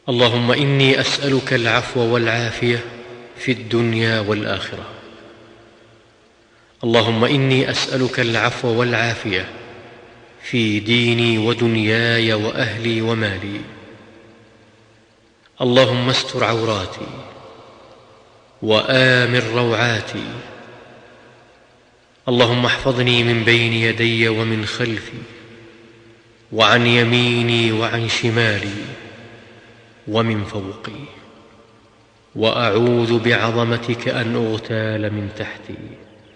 اللهم إني أسألك العفو والعافية في الدنيا والآخرة. اللهم إني أسألك العفو والعافية في ديني ودنياي وأهلي ومالي. اللهم استر عوراتي وآمن روعاتي. اللهم احفظني من بين يدي ومن خلفي وعن يميني وعن شمالي ومن فوقي، وأعوذ بعظمتك أن أغتال من تحتي.